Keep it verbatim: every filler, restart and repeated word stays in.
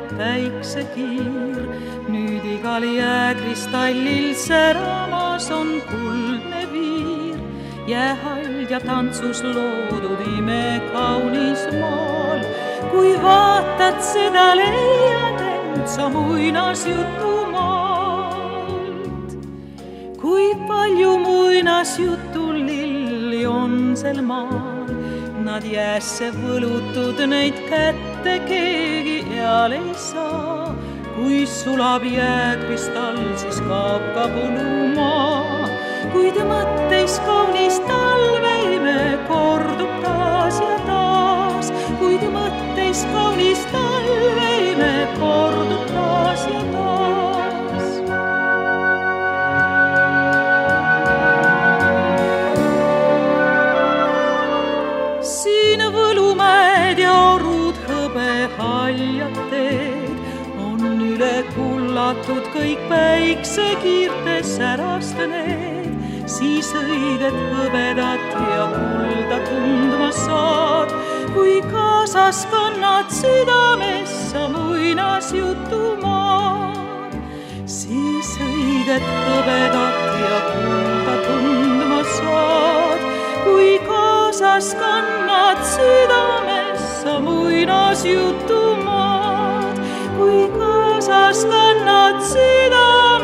päiksekiir. Nüüd igal jääkristallil säramas on kuldne viir. Jäähald ja tantsus loodud imekaunis maal. Kui vaatad seda, leiad end sa muinasjutu maalt. Kui palju muinasjutu lilli on sel maal, nad jäässe võlutud, neid kätte keegi eal ei saa. Kui sulab jääkristall, siis kaob ka põlumaa. Kuid mõtteis kaunis talveime kordub taas ja taas. Kuid mõtteis kaunis talveime kordub taas ja taas. Siin võlumäed ja orud hõbehaljad teed on üle kullatud kõik päiksekiirte särast need. Siis õiget hõbedat ja kulda tundma saad, kui kaasas kannad südames sa muinasjutu maad. Siis õiget hõbedat ja kulda tundma saad, kui kaasas kannad südames sa muinasjutu maad. Kui kaasas kannad südames